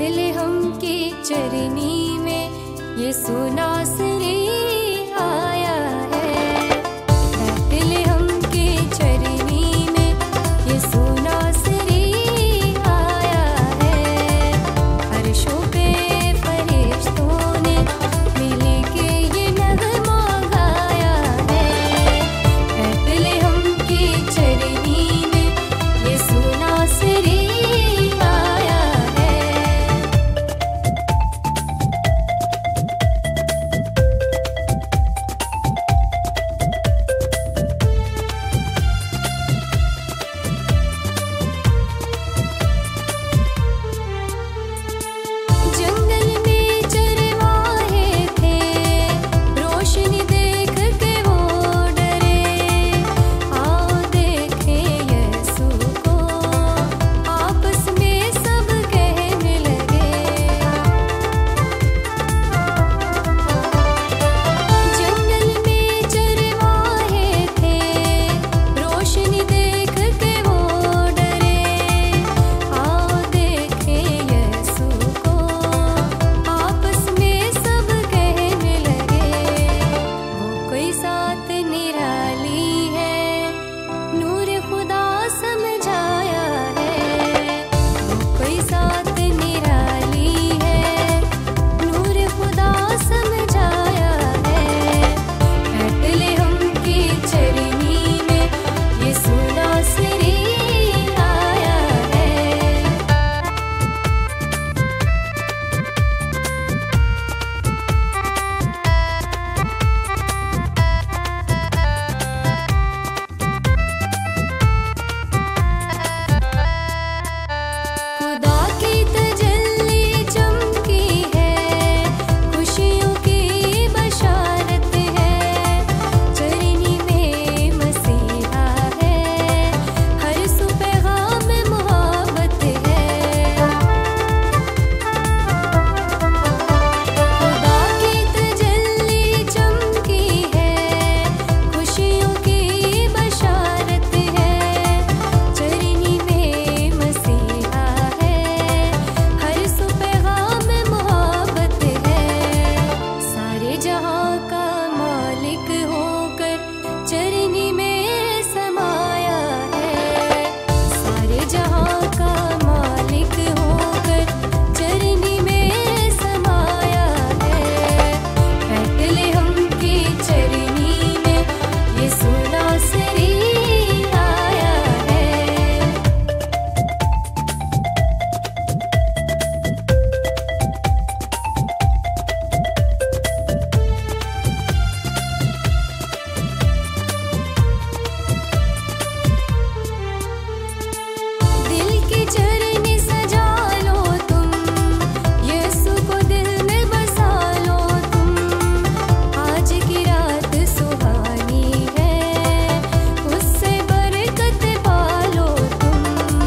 Bethlehem की चरनी में यीशु नासरी आया है। बेथलेहम की चरनी में यीशु नासरी आया है। अर्शों पे फरिश्तों ने मिल के ये नगमा गाया है। बेथलेहम की चरनी में यीशु नासरी आया है। जंगल में चरवाहे थे, रोशनी देख के वो डरे। आओ देखें यीशु को, आपस में सब कहने लगे। जंगल में चरवाहे थे, रोशनी देख के वो डरे। आओ देखें यीशु को, आपस में सब कहने लगे। वो कोई साथ निराली है, नूर खुदा समझाया है। वो कोई साथ निराली है, नूर खुदा समझाया है। बेथलेहम की चरनी में यीशु नासरी आया है। खुदा की तजल्ली चमकी है, खुशियों की बशारत है। चरनी में मसीहा है, हर सू पैगाम मोहब्बत है। खुदा की तजल्ली चमकी है, खुशियों की बशारत है। चरनी में मसीहा है, हर सू पैगाम मोहब्बत है। सारे जहां का मालिक होकर चरनी में समाया है। सारे जहां का मालिक होकर चरनी में समाया है। बेथलेहम की चरनी में यीशु नासरी आया है। दिल की चरनी सजा लो तुम, यीशु को दिल में बसा लो तुम। आज की रात सुहानी है, उससे बरकत पालो तुम।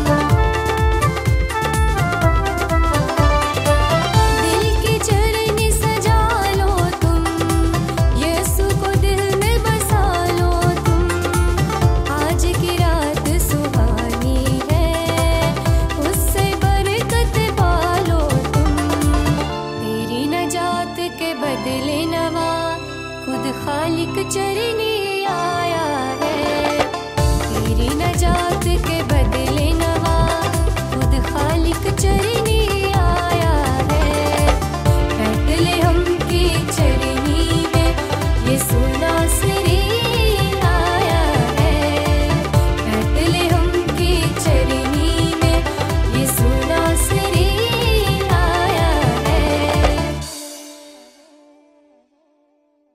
दिल की चरनी सजा लो तुम, यीशु को दिल में बसा लो तुम। आज की रात सुहानी है, उससे बरकत पालो तुम। तेरी नजात के बदले नवा खुद खालिक चरनी